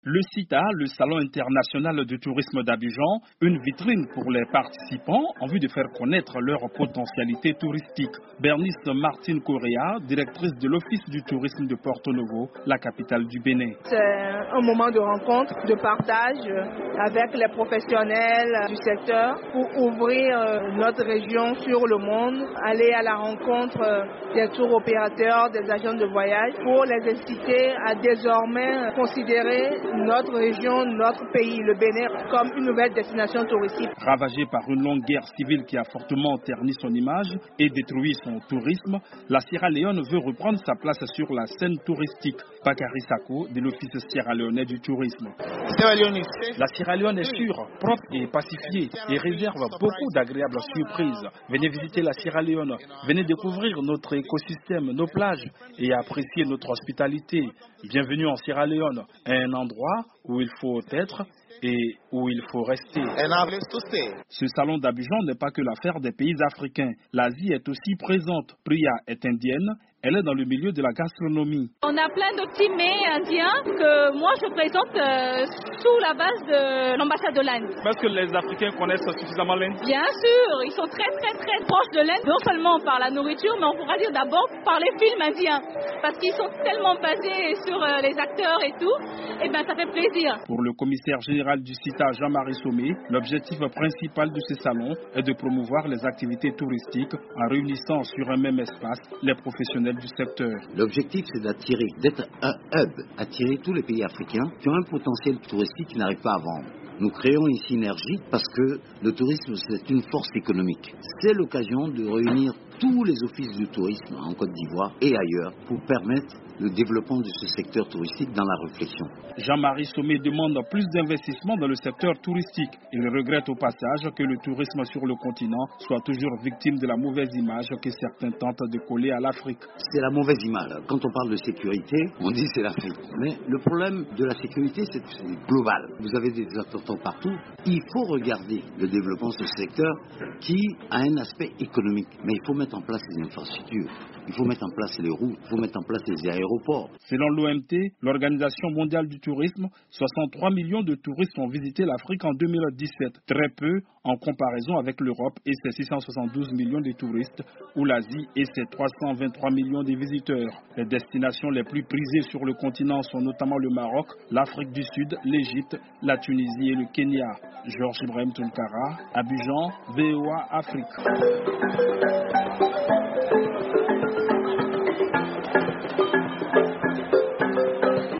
Le CITA, le Salon international du tourisme d'Abidjan, une vitrine pour les participants en vue de faire connaître leur potentialité touristique. Bernice Martine Correa, directrice de l'Office du tourisme de Porto Novo, la capitale du Bénin. C'est un moment de rencontre, de partage avec les professionnels du secteur pour ouvrir notre région sur le monde, aller à la rencontre des tours opérateurs, des agents de voyage pour les inciter à désormais considérer notre région, notre pays, le Bénin, comme une nouvelle destination touristique. Ravagée par une longue guerre civile qui a fortement terni son image et détruit son tourisme, la Sierra Leone veut reprendre sa place sur la scène touristique. Bakary Sako, de l'Office sierra-léonais du tourisme. La Sierra Leone est sûre, propre et pacifiée et réserve beaucoup d'agréables surprises. Venez visiter la Sierra Leone, venez découvrir notre écosystème, nos plages et apprécier notre hospitalité. Bienvenue en Sierra Leone, un endroit où il faut être et où il faut rester. Ce salon d'Abidjan n'est pas que l'affaire des pays africains. L'Asie est aussi présente. Priya est indienne. Elle est dans le milieu de la gastronomie. On a plein de petits mets indiens que moi je présente sous la base de l'ambassade de l'Inde. Est-ce que les Africains connaissent suffisamment l'Inde? Bien sûr, ils sont très proches de l'Inde, non seulement par la nourriture, mais on pourra dire d'abord par les films indiens. Parce qu'ils sont tellement basés sur les acteurs et tout, et bien ça fait plaisir. Pour le commissaire général du CITA, Jean-Marie Sommet, l'objectif principal de ce salon est de promouvoir les activités touristiques en réunissant sur un même espace les professionnels du secteur. L'objectif, c'est d'être un hub, attirer tous les pays africains qui ont un potentiel touristique qui n'arrivent pas à vendre. Nous créons une synergie parce que le tourisme, c'est une force économique. C'est l'occasion de réunir tous les offices du tourisme en Côte d'Ivoire et ailleurs pour permettre le développement de ce secteur touristique dans la réflexion. Jean-Marie Sommet demande plus d'investissement dans le secteur touristique. Il regrette au passage que le tourisme sur le continent soit toujours victime de la mauvaise image que certains tentent de coller à l'Afrique. C'est la mauvaise image. Quand on parle de sécurité, on dit c'est l'Afrique. Mais le problème de la sécurité, c'est que c'est global. Vous avez des attentats partout. Il faut regarder le développement de ce secteur qui a un aspect économique. Mais il faut mettre en place les infrastructures. Il faut mettre en place les routes. Il faut mettre en place les aéroports. Selon l'OMT, l'Organisation mondiale du tourisme, 63 millions de touristes ont visité l'Afrique en 2017. Très peu en comparaison avec l'Europe et ses 672 millions de touristes, ou l'Asie et ses 323 millions de visiteurs. Les destinations les plus prisées sur le continent sont notamment le Maroc, l'Afrique du Sud, l'Égypte, la Tunisie et le Kenya. Georges Ibrahim Tounkara, Abidjan, VOA Afrique.